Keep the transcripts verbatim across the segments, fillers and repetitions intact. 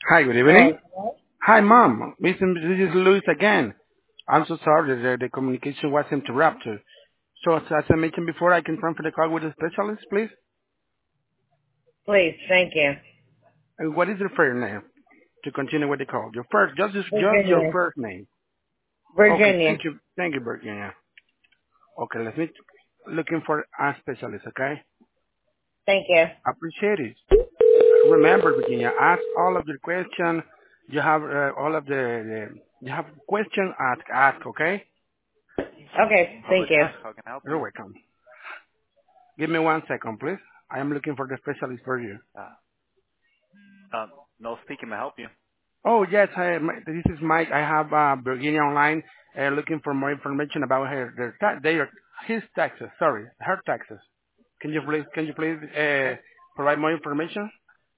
Hi, good evening. Hi, Mom. Listen, this is Luis again. I'm so sorry that the, the communication was interrupted. So, as as I mentioned before, I can transfer the call with the specialist, please. Please, thank you. And what is your first name to continue with the call? Your first, just just your Virginia. first name. Okay, Virginia. thank you, thank you, Virginia. Okay, let me looking for a specialist. Okay, Thank you. appreciate it. Remember, Virginia, ask all of your questions. You have uh, all of the, the you have question ask ask. Okay, Okay, thank Public you. Tax, how can I help you're you? welcome. Give me one second, please. I am looking for the specialist for you. Uh, um, no speaking to help you. Oh, yes, I, my, this is Mike. I have uh, Virginia online uh, looking for more information about her, their, ta- their, his taxes, sorry, her taxes. Can you please, can you please uh, provide more information?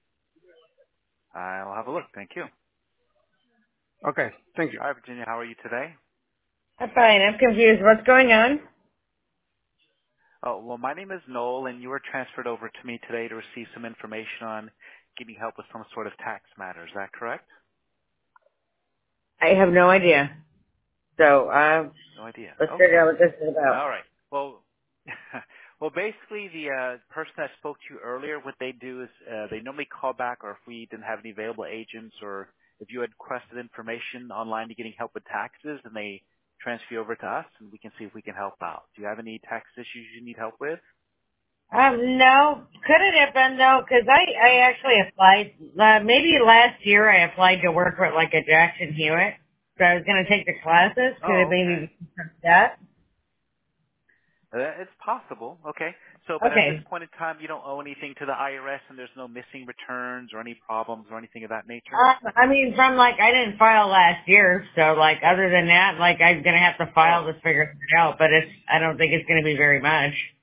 I'll have a look. Thank you. Okay, thank you. Hi, Virginia. How are you today? I'm fine. I'm confused. What's going on? Oh, well, my name is Noel, and you were transferred over to me today to receive some information on getting help with some sort of tax matter. Is that correct? I have no idea. So, uh, No idea. let's figure Okay. out what this is about. All right. Well, well, basically, the uh, person that spoke to you earlier, what they do is uh, they normally call back, or if we didn't have any available agents, or if you had requested information online to getting help with taxes, and they transfer you over to us, and we can see if we can help out. Do you have any tax issues you need help with? Um, no. Could it have been though? Because I, I No. actually applied, uh, maybe last year I applied to work with like a Jackson Hewitt. So I was going to take the classes. Could it Oh, okay. maybe be from that? Uh, it's possible. Okay. So, but at this Okay. point in time, you don't owe anything to the I R S, and there's no missing returns or any problems or anything of that nature? Um, I mean, from like, I didn't file last year, so like, other than that, like, I'm gonna have to file Oh, to figure it out, but it's, I don't think it's gonna be very much.